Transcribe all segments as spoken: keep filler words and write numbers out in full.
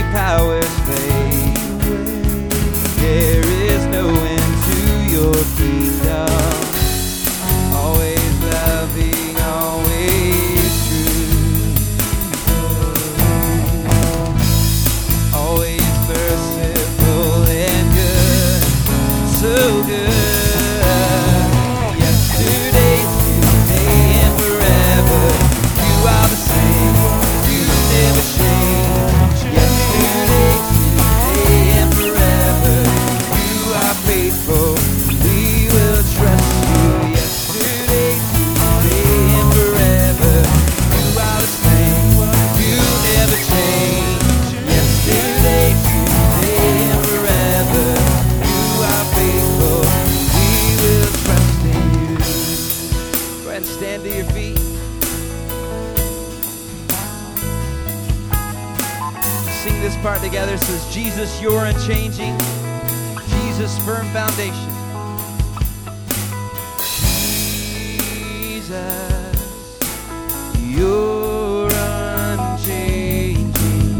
powers fade away. There is no end to your kingdom. Always loving, always true. Always merciful and good, so good. Yesterday, today, and forever, you are the same. You never change. Yesterday, today, and forever, you are faithful. We will trust you. Yesterday, today, and forever, you are the same. You never change. Yesterday, today, and forever, you are faithful. We will trust in you. Go ahead and stand to your feet. Sing this part together. It says, Jesus, you're unchanging. Jesus, firm foundation. Jesus, you're unchanging.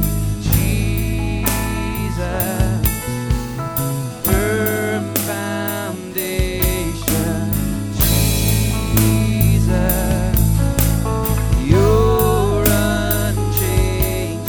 Jesus, firm foundation. Jesus, you're unchanging.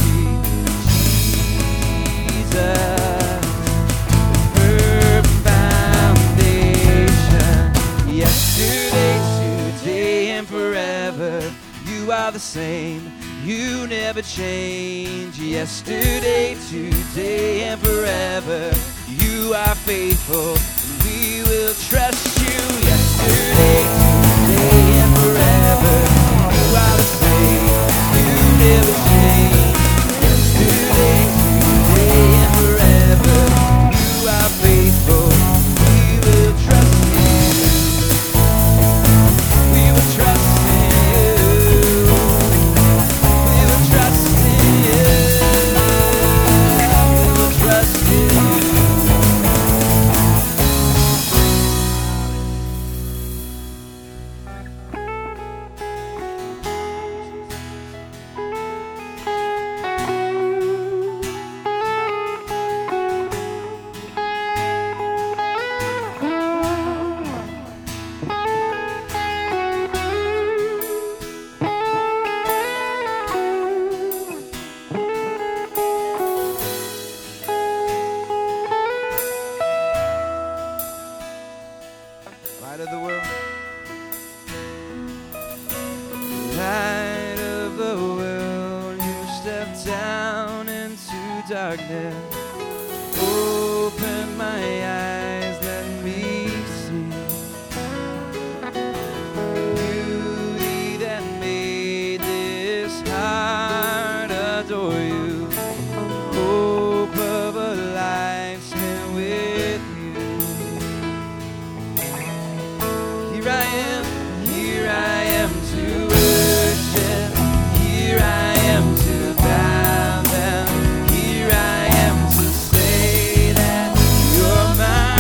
Jesus, firm foundation. Yesterday, today, and forever, you are the same. You never change. Yesterday, today, and forever, you are faithful. We will trust you. Yesterday, today, and forever, you are the same. You never change. Yesterday, today, and forever, you are faithful. We will trust you. We will trust in you. We will trust in you. We will trust in you. Light of the world. Light of the world, you step down into darkness. Open my eyes, let me see beauty that made this heart adore you. Hope of a life spent with you. Here I am, here I am to worship. Here I am to bow down. Here I am to say that you're mine.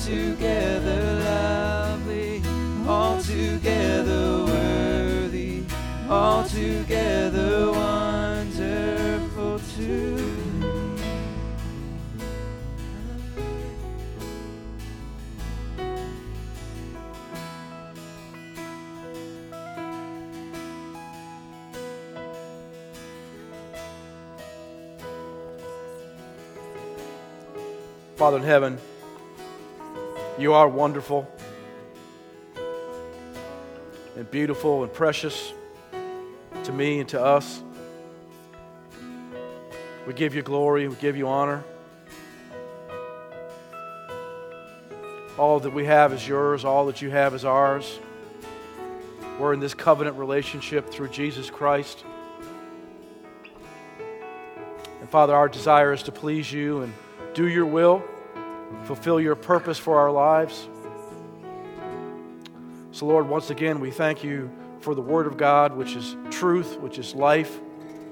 altogether lovely, altogether worthy, altogether wonderful to me. Father in heaven, you are wonderful and beautiful and precious to me and to us. We give you glory, we give you honor. All that we have is yours, all that you have is ours. We're in this covenant relationship through Jesus Christ. And Father, our desire is to please you and do your will, fulfill your purpose for our lives. So Lord, once again, we thank you for the Word of God, which is truth, which is life,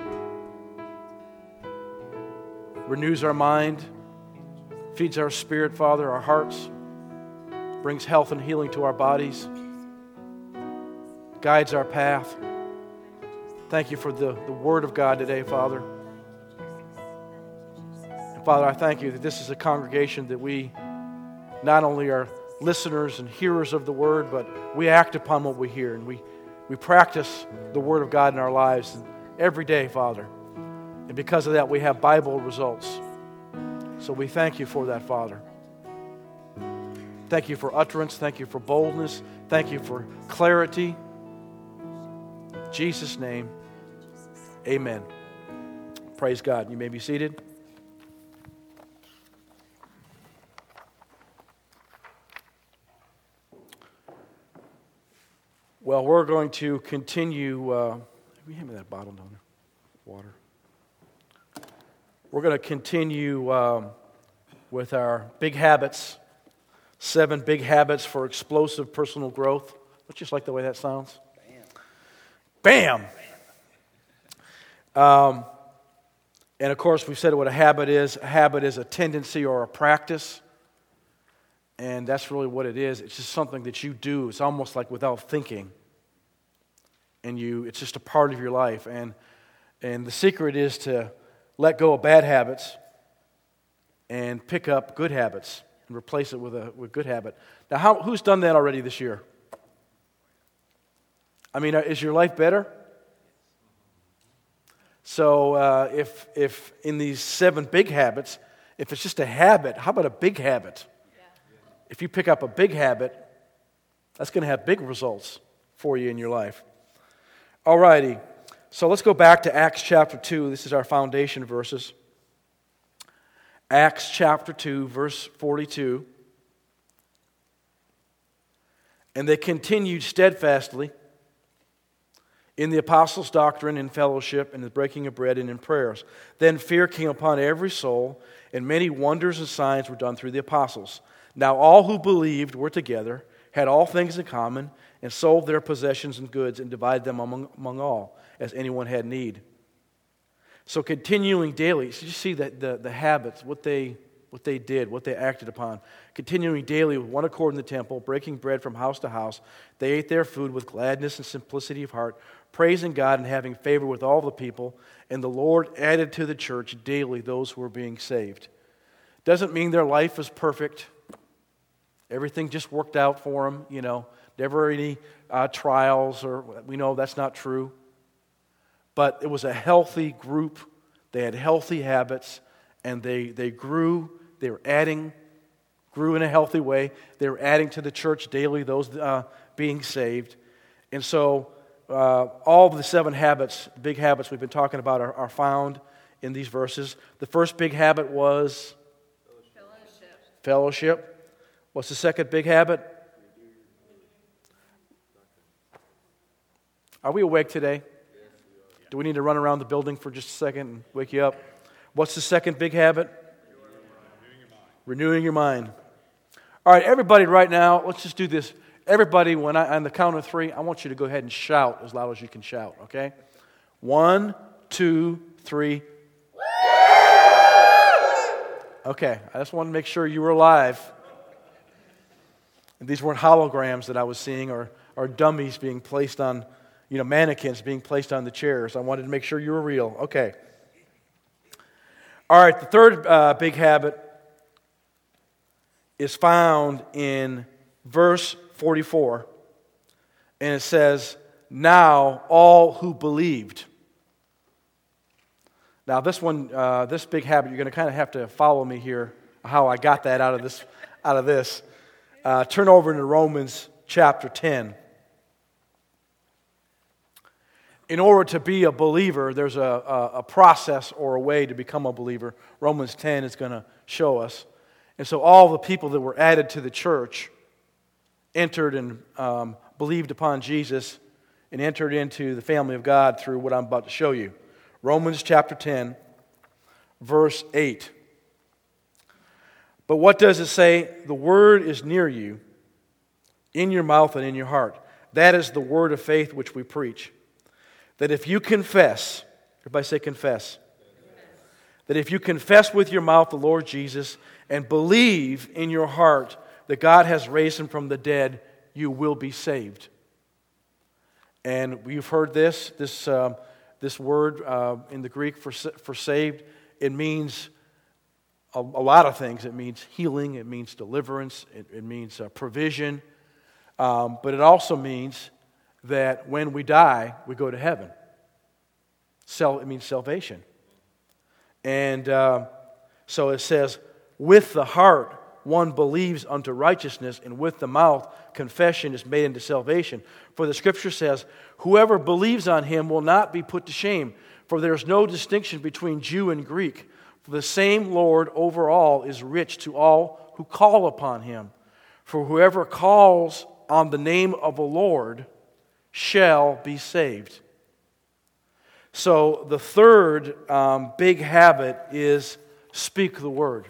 renews our mind, feeds our spirit, Father, our hearts, brings health and healing to our bodies, guides our path. Thank you for the, the Word of God today, Father. And Father, I thank you that this is a congregation that we not only are listeners and hearers of the Word, but we act upon what we hear, and we, we practice the Word of God in our lives every day, Father. And because of that, we have Bible results. So we thank you for that, Father. Thank you for utterance. Thank you for boldness. Thank you for clarity. In Jesus' name, amen. Praise God. You may be seated. Well, we're going to continue. Uh, we hand me that bottle down there, water. We're going to continue um, with our big habits, seven big habits for explosive personal growth. I just like the way that sounds. Bam! Bam! Um, and of course, we've said what a habit is. A habit is a tendency or a practice. And that's really what it is. It's just something that you do. It's almost like without thinking. And you, it's just a part of your life. And and the secret is to let go of bad habits and pick up good habits and replace it with a with good habit. Now, how, who's done that already this year? I mean, is your life better? So uh, if if in these seven big habits, if it's just a habit, how about a big habit? Yeah. If you pick up a big habit, that's going to have big results for you in your life. All righty. So let's go back to Acts chapter two. This is our foundation verses. Acts chapter two, verse forty-two. And they continued steadfastly in the apostles' doctrine, in fellowship, in the breaking of bread, and in prayers. Then fear came upon every soul, and many wonders and signs were done through the apostles. Now all who believed were together, had all things in common, and sold their possessions and goods, and divided them among, among all, as anyone had need. So continuing daily, so you see that the, the habits, what they what they did, what they acted upon. Continuing daily with one accord in the temple, breaking bread from house to house, they ate their food with gladness and simplicity of heart, praising God and having favor with all the people. And the Lord added to the church daily those who were being saved. Doesn't mean their life was perfect. Everything just worked out for them, you know. Never any uh, trials, or we know that's not true. But it was a healthy group. They had healthy habits, and they, they grew. They were adding, grew in a healthy way. They were adding to the church daily those uh, being saved. And so uh, all of the seven habits, big habits we've been talking about are, are found in these verses. The first big habit was fellowship. Fellowship. What's the second big habit? Are we awake today? Do we need to run around the building for just a second and wake you up? What's the second big habit? Renewing your mind. Renewing your mind. All right, everybody right now, let's just do this. Everybody, when I, on the count of three, I want you to go ahead and shout as loud as you can shout, okay? One, two, three. Okay, I just want to make sure you were alive. And these weren't holograms that I was seeing or, or dummies being placed on, you know, mannequins being placed on the chairs. I wanted to make sure you were real. Okay. All right, the third uh, big habit is found in verse forty-four. And it says, now all who believed. Now this one, uh, this big habit, you're going to kind of have to follow me here, how I got that out of this. Out of this. Uh, turn over into Romans chapter ten. In order to be a believer, there's a, a, a process or a way to become a believer. Romans ten is going to show us. And so all the people that were added to the church entered and um, believed upon Jesus and entered into the family of God through what I'm about to show you. Romans chapter ten, verse eight. But what does it say? The word is near you, in your mouth and in your heart. That is the word of faith which we preach. That if you confess, everybody say confess. That if you confess with your mouth the Lord Jesus and believe in your heart that God has raised him from the dead, you will be saved. And we've heard this, this, uh, this word uh, in the Greek for, for saved. It means a, a lot of things. It means healing. It means deliverance. It, it means uh, provision. Um, but it also means that when we die, we go to heaven. So it means salvation. And uh, so it says, with the heart one believes unto righteousness, and with the mouth confession is made unto salvation. For the Scripture says, whoever believes on him will not be put to shame, for there is no distinction between Jew and Greek. For the same Lord over all is rich to all who call upon him. For whoever calls on the name of the Lord shall be saved. So the third um, big habit is speak the word.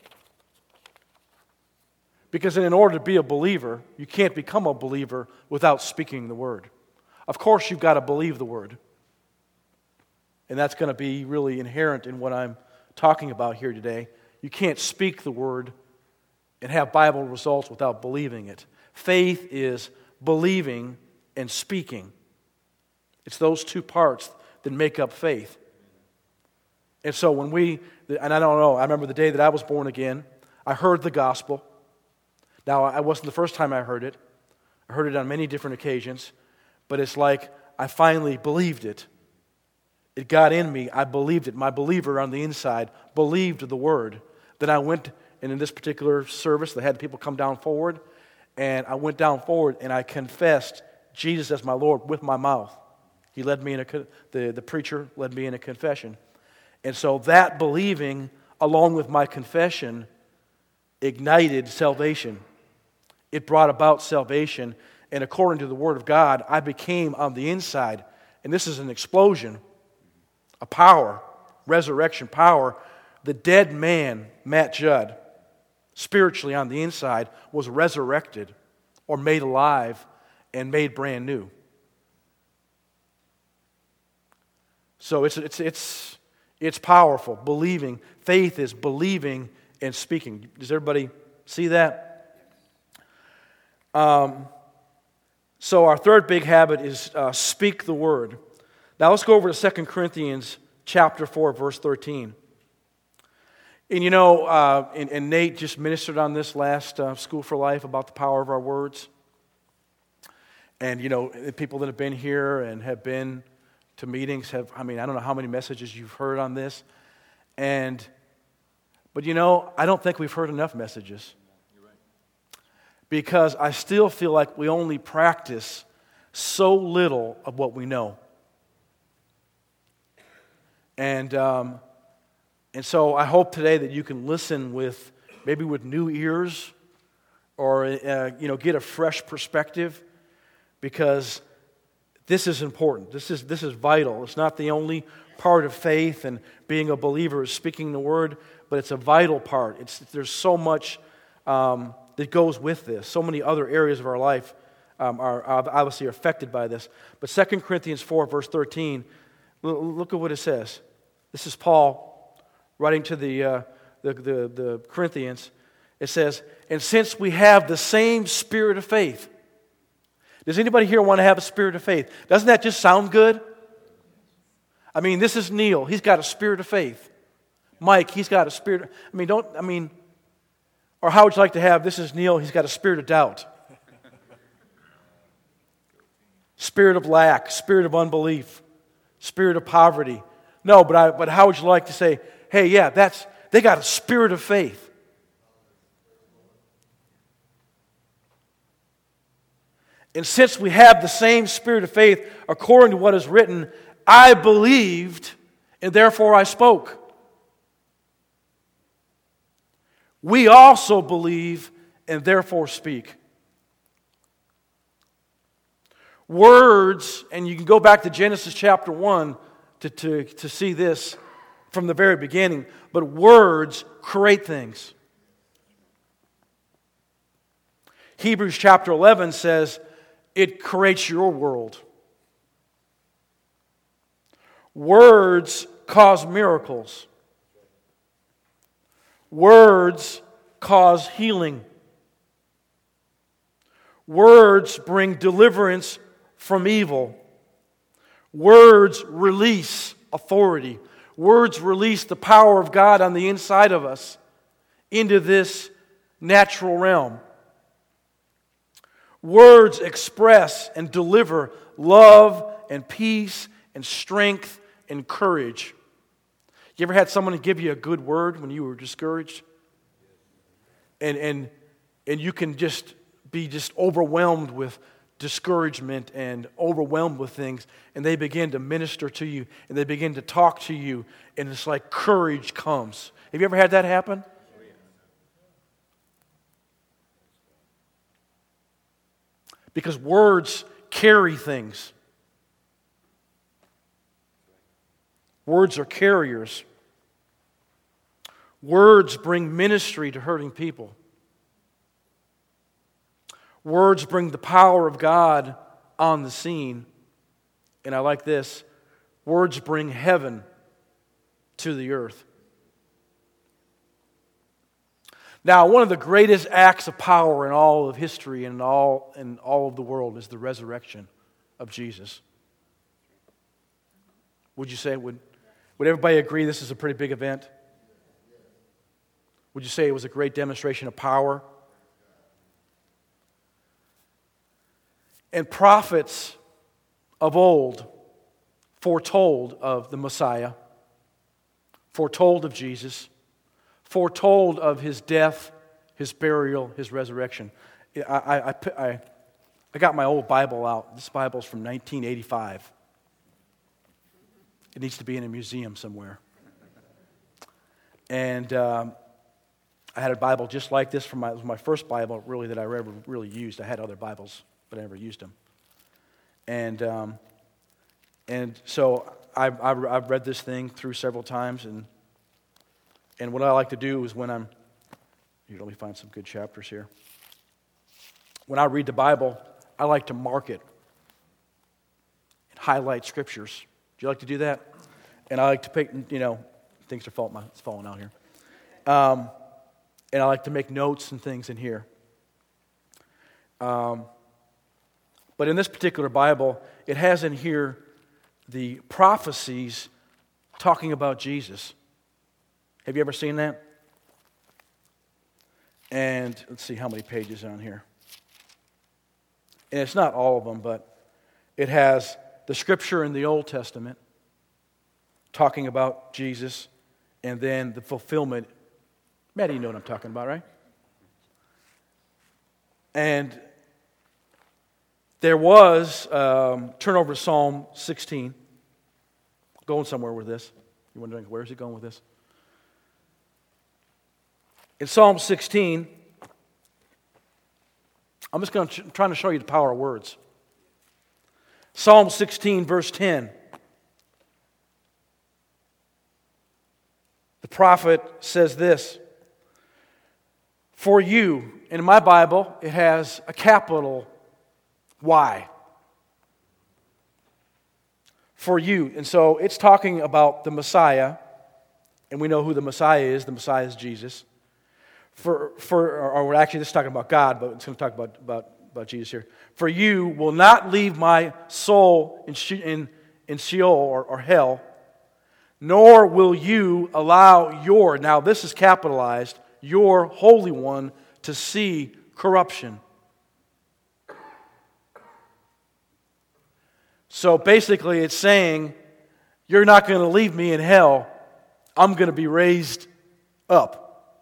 Because in order to be a believer, you can't become a believer without speaking the word. Of course, you've got to believe the word. And that's going to be really inherent in what I'm talking about here today. You can't speak the word and have Bible results without believing it. Faith is believing and speaking. It's those two parts that make up faith. And so when we, and I don't know, I remember the day that I was born again, I heard the gospel. Now, it wasn't the first time I heard it. I heard it on many different occasions. But it's like I finally believed it. It got in me. I believed it. My believer on the inside believed the word. Then I went, and in this particular service, they had people come down forward. And I went down forward and I confessed Jesus as my Lord with my mouth. He led me in a, the, the preacher led me in a confession. And so that believing, along with my confession, ignited salvation. It brought about salvation. And according to the Word of God, I became on the inside. And this is an explosion, a power, resurrection power. The dead man, Matt Judd, spiritually on the inside, was resurrected or made alive and made brand new. So it's it's it's it's powerful. Believing. Faith is believing and speaking. Does everybody see that? Um, so our third big habit is uh, speak the word. Now let's go over to Second Corinthians chapter four, verse thirteen. And you know, uh, and, and Nate just ministered on this last uh, School for Life about the power of our words. And you know, the people that have been here and have been to meetings have, I mean, I don't know how many messages you've heard on this. And, but you know, I don't think we've heard enough messages. You're right. Because I still feel like we only practice so little of what we know. And, um, and so I hope today that you can listen with, maybe with new ears, or, uh, you know, get a fresh perspective, because this is important. This is this is vital. It's not the only part of faith, and being a believer is speaking the word, but it's a vital part. It's there's so much um, that goes with this. So many other areas of our life um, are obviously affected by this. But Second Corinthians four, verse thirteen, look at what it says. This is Paul writing to the uh, the, the the Corinthians, It says, and since we have the same spirit of faith. Does anybody here want to have a spirit of faith? Doesn't that just sound good? I mean, this is Neil. He's got a spirit of faith. Mike, he's got a spirit. I mean, don't, I mean, or how would you like to have, this is Neil, he's got a spirit of doubt. Spirit of lack, spirit of unbelief, spirit of poverty. No, but I, but how would you like to say, hey, yeah, that's, they got a spirit of faith. And since we have the same spirit of faith, according to what is written, I believed, and therefore I spoke. We also believe, and therefore speak. Words, and you can go back to Genesis chapter one to, to, to see this from the very beginning, but words create things. Hebrews chapter eleven says, it creates your world. Words cause miracles. Words cause healing. Words bring deliverance from evil. Words release authority. Words release the power of God on the inside of us into this natural realm. Words express and deliver love and peace and strength and courage. You ever had someone give you a good word when you were discouraged? And and and you can just be just overwhelmed with discouragement and overwhelmed with things, and they begin to minister to you, and they begin to talk to you, and it's like courage comes. Have you ever had that happen? Because words carry things. Words are carriers. Words bring ministry to hurting people. Words bring the power of God on the scene. And I like this. Words bring heaven to the earth. Now, one of the greatest acts of power in all of history and in all, in all of the world is the resurrection of Jesus. Would you say, would, would everybody agree this is a pretty big event? Would you say it was a great demonstration of power? And prophets of old foretold of the Messiah, foretold of Jesus, foretold of His death, His burial, His resurrection. I, I, I, I got my old Bible out. This Bible's from nineteen eighty-five. It needs to be in a museum somewhere. And um, I had a Bible just like this from my, it was my first Bible really that I ever really used. I had other Bibles, but I never used them. And um, and so I've, I've, I've read this thing through several times, and and what I like to do is when I'm, here, let me find some good chapters here. When I read the Bible, I like to mark it and highlight scriptures. Do you like to do that? And I like to pick, you know, things are falling, it's falling out here. Um, and I like to make notes and things in here. Um, but in this particular Bible, it has in here the prophecies talking about Jesus. Have you ever seen that? And let's see how many pages are on here. And it's not all of them, but it has the scripture in the Old Testament talking about Jesus, and then the fulfillment. Maddie, you know what I'm talking about, right? And there was, um, turn over to Psalm sixteen. Going somewhere with this. You're wondering, where is he going with this? In Psalm sixteen, I'm just going to, trying to show you the power of words. Psalm sixteen, verse ten. The prophet says this, for you, and in my Bible, it has a capital Y. For you. And so it's talking about the Messiah, and we know who the Messiah is. The Messiah is Jesus. For, for or or actually, this is talking about God, but it's going to talk about, about, about Jesus here. For you will not leave my soul in, she, in, in Sheol or, or hell, nor will you allow your, now this is capitalized, your Holy One to see corruption. So basically it's saying, you're not going to leave me in hell. I'm going to be raised up.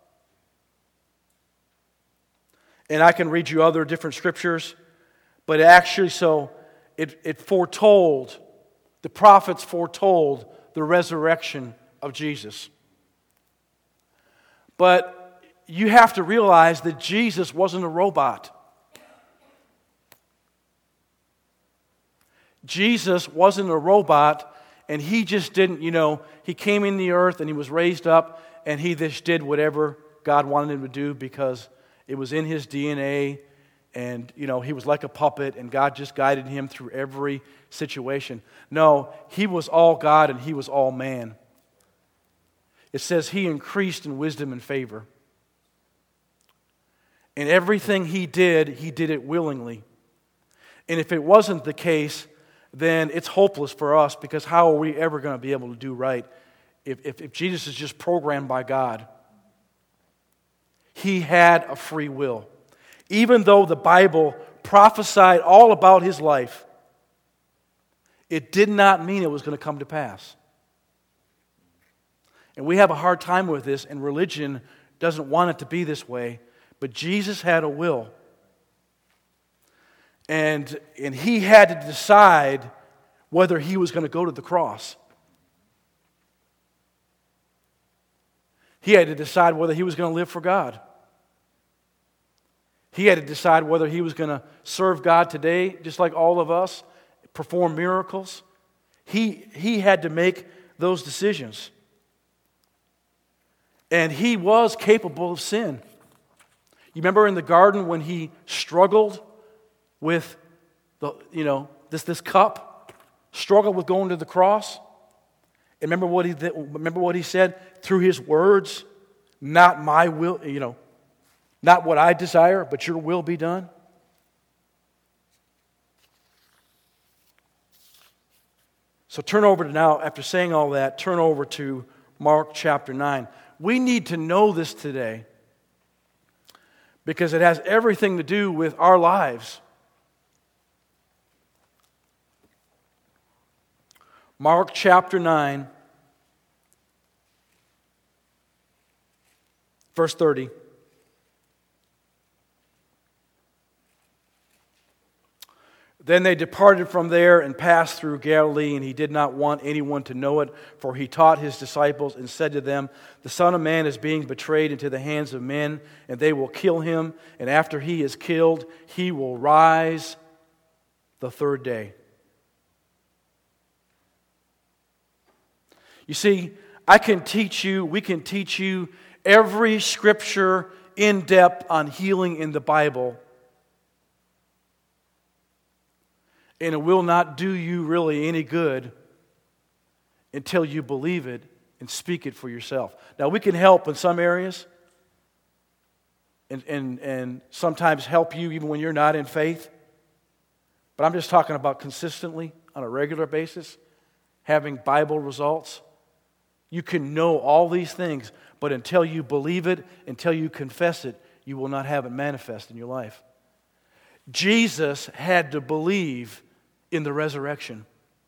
And I can read you other different scriptures, but actually so it, it foretold, the prophets foretold the resurrection of Jesus. But you have to realize that Jesus wasn't a robot. Jesus wasn't a robot, and he just didn't, you know, he came in the earth and he was raised up, and he just did whatever God wanted him to do because it was in his D N A, and, you know, he was like a puppet, and God just guided him through every situation. No, he was all God, and he was all man. It says he increased in wisdom and favor. And everything he did, he did it willingly. And if it wasn't the case, then it's hopeless for us, because how are we ever going to be able to do right if, if, if Jesus is just programmed by God? He had a free will. Even though the Bible prophesied all about his life, it did not mean it was going to come to pass. And we have a hard time with this, and religion doesn't want it to be this way, but Jesus had a will. And, and he had to decide whether he was going to go to the cross. He had to decide whether he was going to live for God. He had to decide whether he was going to serve God today, just like all of us, perform miracles. He, he had to make those decisions. And he was capable of sin. You remember in the garden when he struggled with the, you know, this, this cup, struggled with going to the cross? And remember what he remember what he said through his words, not my will, you know, not what I desire, but your will be done. So turn over to now, after saying all that, turn over to Mark chapter nine. We need to know this today because it has everything to do with our lives. Mark chapter nine, verse thirty. Then they departed from there and passed through Galilee, and he did not want anyone to know it, for he taught his disciples and said to them, the Son of Man is being betrayed into the hands of men, and they will kill him, and after he is killed, he will rise the third day. You see, I can teach you, we can teach you every scripture in depth on healing in the Bible, and it will not do you really any good until you believe it and speak it for yourself. Now, we can help in some areas and, and, and sometimes help you even when you're not in faith. But I'm just talking about consistently, on a regular basis, having Bible results. You can know all these things, but until you believe it, until you confess it, you will not have it manifest in your life. Jesus had to believe in the resurrection.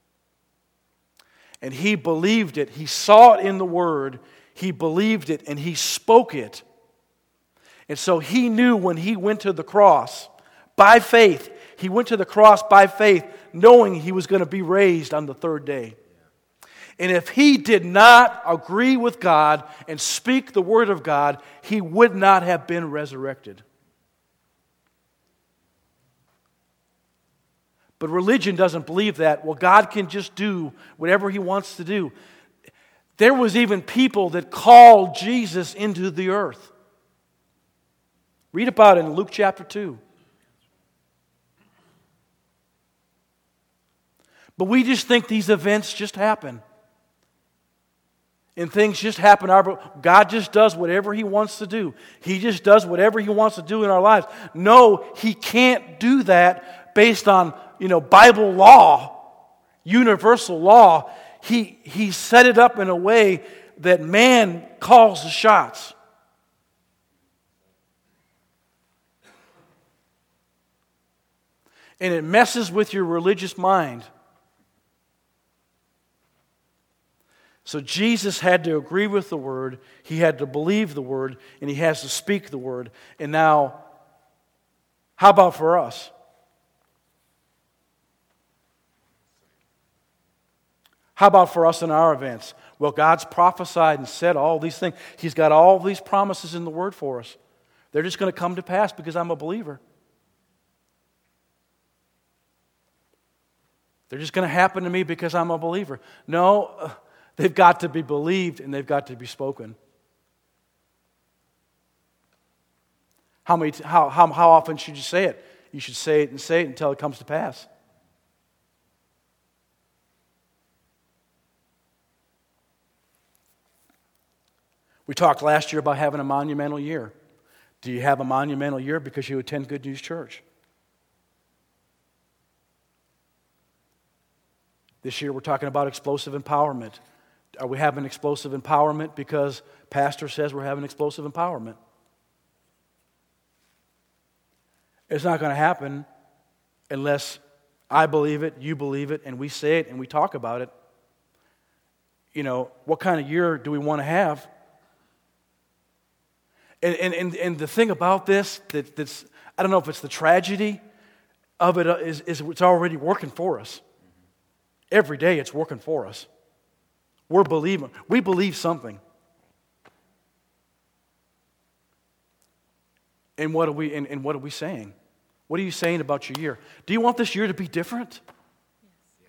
And he believed it. He saw it in the Word. He believed it, and he spoke it. And so he knew when he went to the cross, by faith, he went to the cross by faith, knowing he was going to be raised on the third day. And if he did not agree with God and speak the Word of God, he would not have been resurrected. But religion doesn't believe that. Well, God can just do whatever he wants to do. There was even people that called Jesus into the earth. Read about it in Luke chapter two. But we just think these events just happen. And things just happen. God just does whatever He wants to do. He just does whatever He wants to do in our lives. No, He can't do that based on, you know, Bible law, universal law. He, he set it up in a way that man calls the shots. And it messes with your religious mind. So Jesus had to agree with the Word, He had to believe the Word, and He has to speak the Word. And now, how about for us? How about for us in our events? Well, God's prophesied and said all these things. He's got all these promises in the Word for us. They're just going to come to pass because I'm a believer. They're just going to happen to me because I'm a believer. No, uh, they've got to be believed and they've got to be spoken. How many? How, how, how often should you say it? You should say it and say it until it comes to pass. We talked last year about having a monumental year. Do you have a monumental year because you attend Good News Church? This year we're talking about explosive empowerment. Are we having explosive empowerment because pastor says we're having explosive empowerment? It's not going to happen unless I believe it, you believe it, and we say it and we talk about it. You know, what kind of year do we want to have? And, and, and, and the thing about this, that, that's, I don't know if it's the tragedy of it, is, is it's already working for us. Every day it's working for us. We're believing. We believe something. And what are we, and, and what are we saying? What are you saying about your year? Do you want this year to be different? Yes.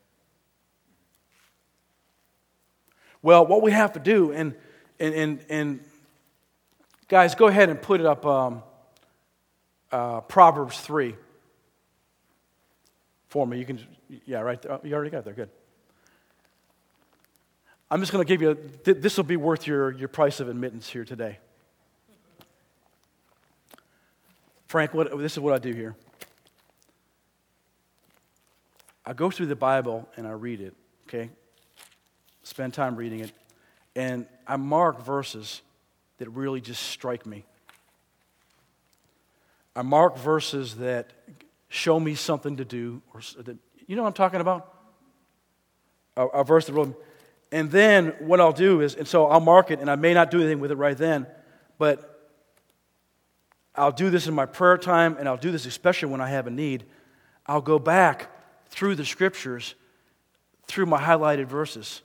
Well, what we have to do, and and and, and guys, go ahead and put it up, um, uh, Proverbs three for me. You can, yeah, right there. You already got it there. Good. I'm just going to give you, a, this will be worth your, your price of admittance here today. Frank, what, this is what I do here. I go through the Bible and I read it, okay? Spend time reading it. And I mark verses that really just strike me. I mark verses that show me something to do. Or that, you know what I'm talking about? A, a verse that really... And then what I'll do is, and so I'll mark it, and I may not do anything with it right then, but I'll do this in my prayer time, and I'll do this especially when I have a need. I'll go back through the Scriptures, through my highlighted verses.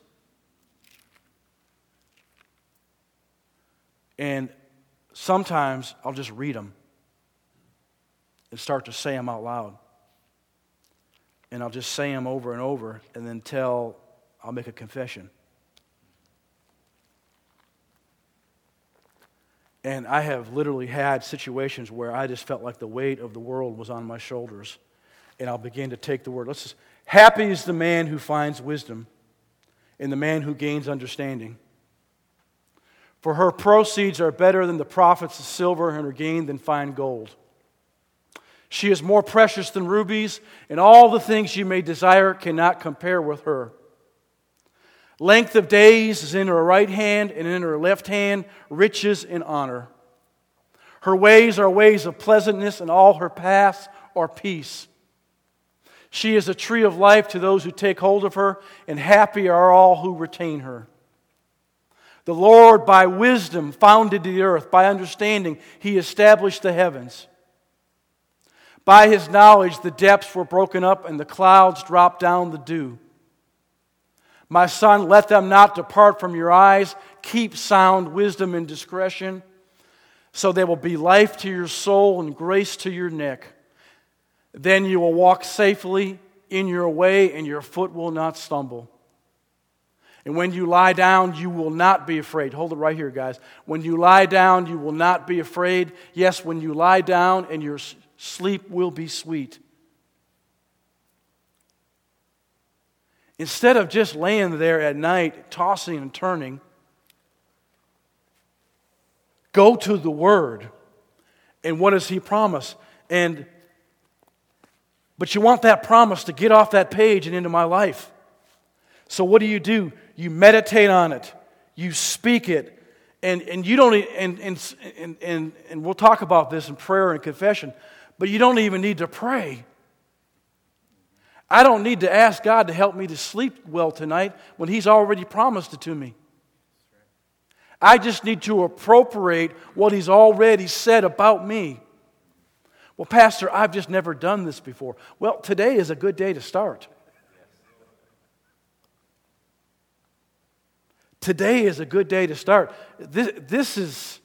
And sometimes I'll just read them and start to say them out loud. And I'll just say them over and over, and then tell, I'll make a confession. And I have literally had situations where I just felt like the weight of the world was on my shoulders. And I'll begin to take the word. Let's just, happy is the man who finds wisdom and the man who gains understanding. For her proceeds are better than the profits of silver and her gain than fine gold. She is more precious than rubies, and all the things you may desire cannot compare with her. Length of days is in her right hand, and in her left hand riches and honor. Her ways are ways of pleasantness, and all her paths are peace. She is a tree of life to those who take hold of her, and happy are all who retain her. The Lord by wisdom founded the earth. By understanding He established the heavens. By His knowledge the depths were broken up, and the clouds dropped down the dew. My son, let them not depart from your eyes. Keep sound wisdom and discretion, so they will be life to your soul and grace to your neck. Then you will walk safely in your way, and your foot will not stumble. And when you lie down, you will not be afraid. Hold it right here, guys. When you lie down, you will not be afraid. Yes, when you lie down, and your sleep will be sweet. Instead of just laying there at night, tossing and turning, Go to the Word. And what does He promise? And but you want that promise to get off that page and into my life. So what do you do? You meditate on it. You speak it. And and you don't and and and and, and we'll talk about this in prayer and confession, but you don't even need to pray. I don't need to ask God to help me to sleep well tonight when He's already promised it to me. I just need to appropriate what He's already said about me. Well, Pastor, I've just never done this before. Well, today is a good day to start. Today is a good day to start. This, this is...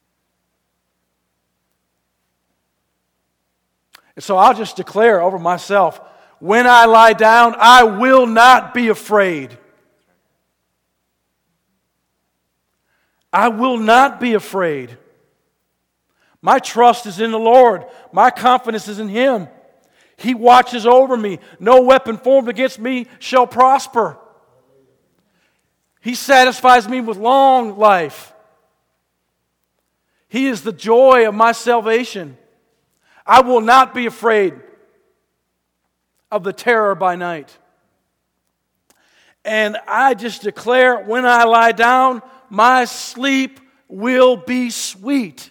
And so I'll just declare over myself, when I lie down, I will not be afraid. I will not be afraid. My trust is in the Lord. My confidence is in Him. He watches over me. No weapon formed against me shall prosper. He satisfies me with long life. He is the joy of my salvation. I will not be afraid of the terror by night. And I just declare, when I lie down, my sleep will be sweet.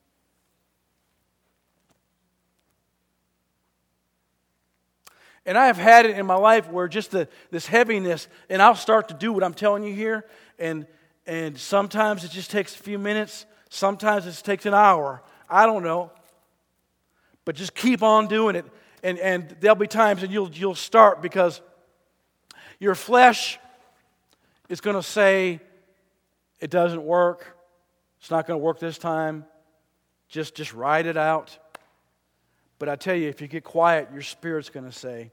And I have had it in my life where just the, this heaviness, and I'll start to do what I'm telling you here, and and sometimes it just takes a few minutes, sometimes it takes an hour. I don't know. But just keep on doing it. And and there'll be times that you'll you'll start because your flesh is going to say, it doesn't work. It's not going to work this time. Just, just ride it out. But I tell you, if you get quiet, your spirit's going to say,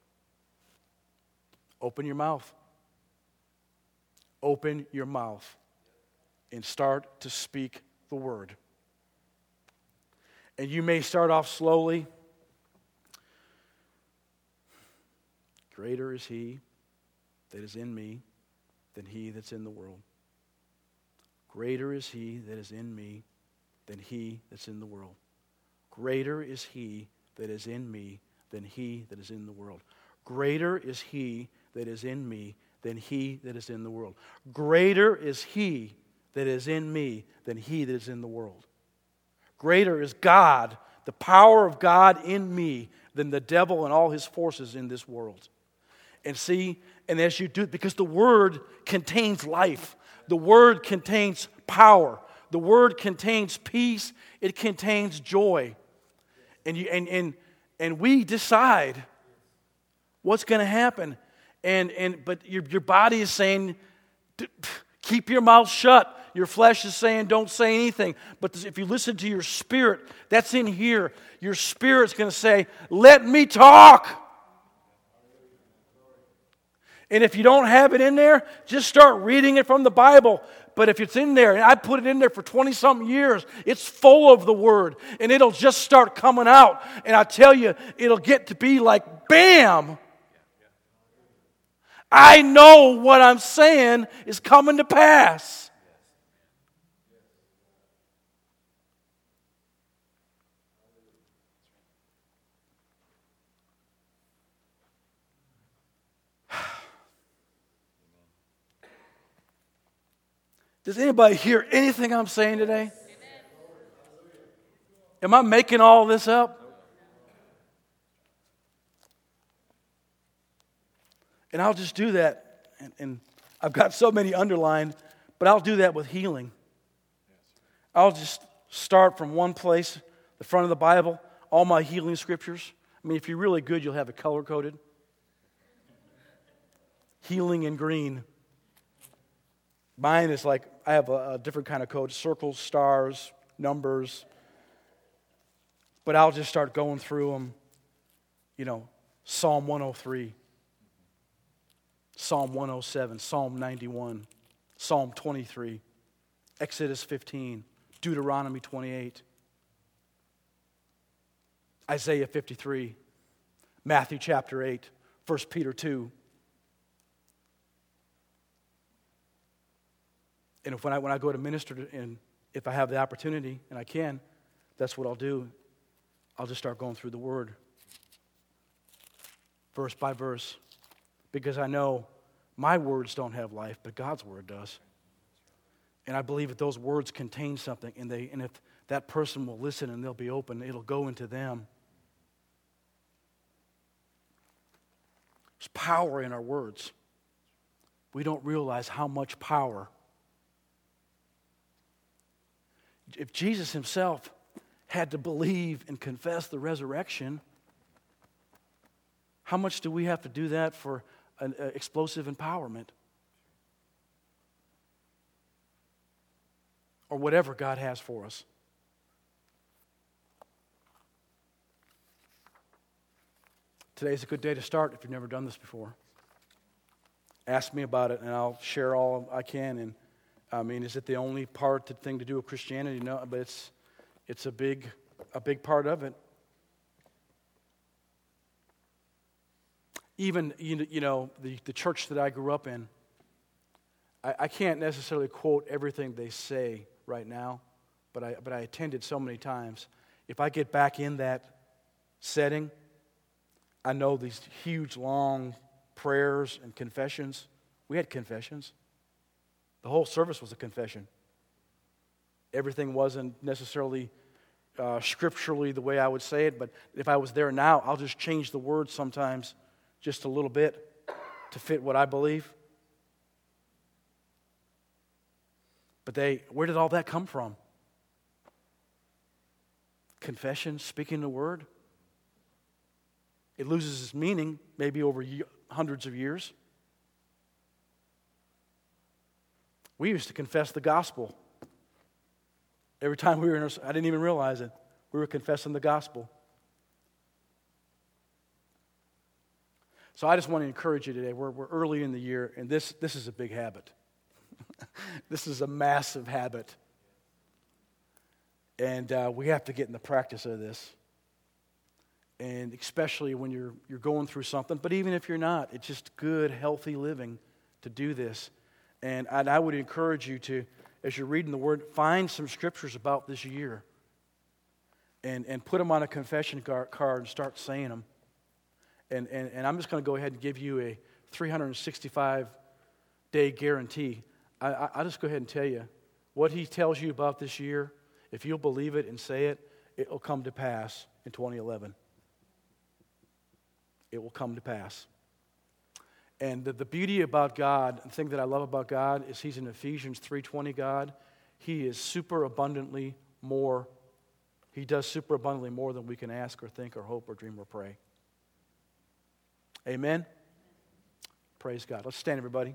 open your mouth. Open your mouth and start to speak the word. And you may start off slowly. Greater is He that is in me than he that's in the world. Greater is He that is in me than he that's in the world. Greater is He that is in me than he that is in the world. Greater is He that is in me than he that is in the world. Greater is He that is in me than he that is in the world. Greater is God, the power of God in me, than the devil and all his forces in this world. And see, and as you do, because the Word contains life. The Word contains power. The Word contains peace. It contains joy. And you and and and we decide what's going to happen. And and but your your body is saying, keep your mouth shut. Your flesh is saying, don't say anything. But if you listen to your spirit, that's in here. Your spirit's going to say, let me talk. And if you don't have it in there, just start reading it from the Bible. But if it's in there, and I put it in there for twenty-something years, it's full of the Word. And it'll just start coming out. And I tell you, it'll get to be like, bam! I know what I'm saying is coming to pass. Does anybody hear anything I'm saying today? Amen. Am I making all this up? And I'll just do that. And, and I've got so many underlined, but I'll do that with healing. I'll just start from one place, the front of the Bible, all my healing scriptures. I mean, if you're really good, you'll have it color-coded. Healing in green. Mine is like, I have a, a different kind of code, circles, stars, numbers. But I'll just start going through them. You know, Psalm one oh three, Psalm one oh seven, Psalm ninety-one, Psalm twenty-three, Exodus fifteen, Deuteronomy twenty-eight, Isaiah fifty-three, Matthew chapter eight, First Peter two. And if when I when I go to minister to, in if I have the opportunity, and I can, that's what I'll do. I'll just start going through the Word, verse by verse, because I know my words don't have life, but God's Word does. And I believe that those words contain something, and they and if that person will listen and they'll be open, it'll go into them. There's power in our words. We don't realize how much power. If Jesus himself had to believe and confess the resurrection, how much do we have to do that for an uh, explosive empowerment? Or whatever God has for us. Today's a good day to start if you've never done this before. Ask me about it and I'll share all I can. And I mean, is it the only part, the thing to do with Christianity? No, but it's it's a big a big part of it. Even you you know the, the church that I grew up in, I, I can't necessarily quote everything they say right now, but I but I attended so many times. If I get back in that setting, I know these huge long prayers and confessions. We had confessions. The whole service was a confession. Everything wasn't necessarily uh, scripturally the way I would say it, but if I was there now, I'll just change the words sometimes just a little bit to fit what I believe. But they, where did all that come from? Confession, speaking the word. It loses its meaning maybe over hundreds of years. We used to confess the gospel. Every time we were in our, I didn't even realize it. We were confessing the gospel. So I just want to encourage you today. We're, we're early in the year, and this, this is a big habit. This is a massive habit. And uh, we have to get in the practice of this. And especially when you're you're going through something, but even if you're not, it's just good, healthy living to do this. And I, I would encourage you to, as you're reading the Word, find some scriptures about this year and, and put them on a confession card and start saying them. And, and, and I'm just going to go ahead and give you a three hundred sixty-five day guarantee. I, I, I'll just go ahead and tell you, what He tells you about this year, if you'll believe it and say it, it will come to pass in twenty eleven. It will come to pass. And the, the beauty about God, the thing that I love about God is He's an Ephesians three twenty God. He is super abundantly more. He does super abundantly more than we can ask or think or hope or dream or pray. Amen? Praise God. Let's stand, everybody.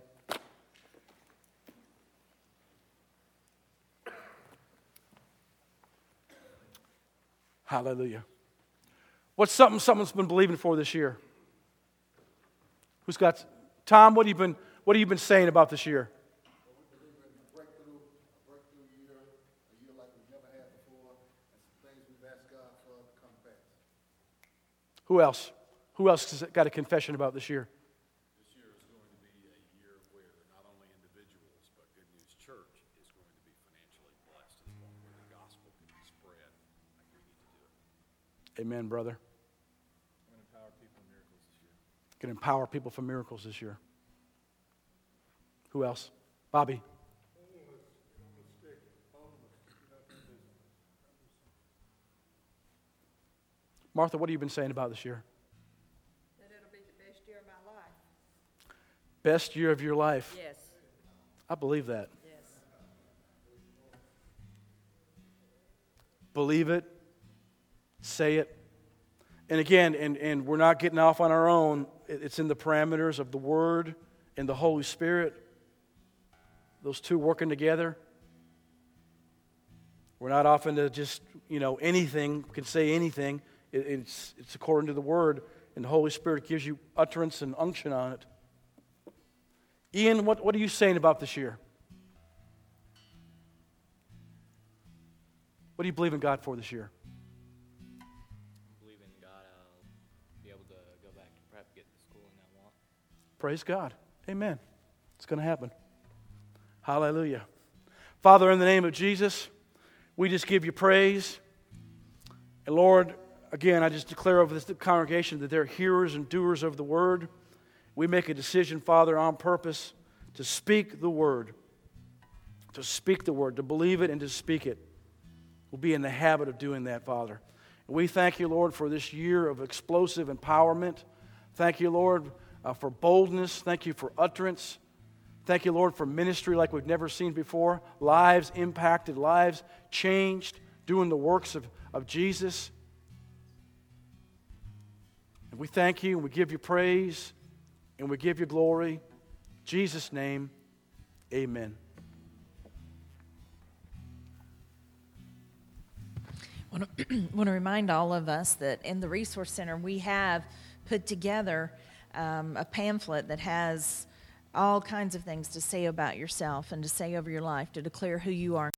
Hallelujah. What's something someone's been believing for this year? Who's got Tom? What have you been What have you been saying about this year? Well, we believe in a breakthrough, a breakthrough year, a year like we've never had before, and some things we've asked God for to come to pass. Who else? Who else has got a confession about this year? This year is going to be a year where not only individuals, but Good News Church is going to be financially blessed as well, where the gospel can be spread like we need to do it. Amen, brother. I'm going to empower people in miracles this year. Can empower people for miracles this year. Who else? Bobby. Martha, what have you been saying about this year? That it'll be the best year of my life. Best year of your life. Yes, I believe that. yes. Believe it. Say it. And again, and, and we're not getting off on our own. It's in the parameters of the Word and the Holy Spirit. Those two working together. We're not off into just, you know, anything, can say anything. It, it's, it's according to the Word, and the Holy Spirit gives you utterance and unction on it. Ian, what, what are you saying about this year? What do you believe in God for this year? Believe in God, I'll be able to go back to prep, get the schooling I want. Praise God. Amen. It's going to happen. Hallelujah. Father, in the name of Jesus, We just give you praise. And Lord, again, I just declare over this congregation that they're hearers and doers of the word. We make a decision, Father, on purpose to speak the word, to speak the word, to believe it and to speak it. We'll be in the habit of doing that, Father. And we thank you, Lord, for this year of explosive empowerment. Thank you, Lord, uh, for boldness. Thank you for utterance. Thank you, Lord, for ministry like we've never seen before. Lives impacted, lives changed, doing the works of, of Jesus. And we thank you, and we give you praise, and we give you glory. In Jesus' name, amen. I want to, want to remind all of us that in the Resource Center we have put together um, a pamphlet that has all kinds of things to say about yourself and to say over your life, to declare who you are.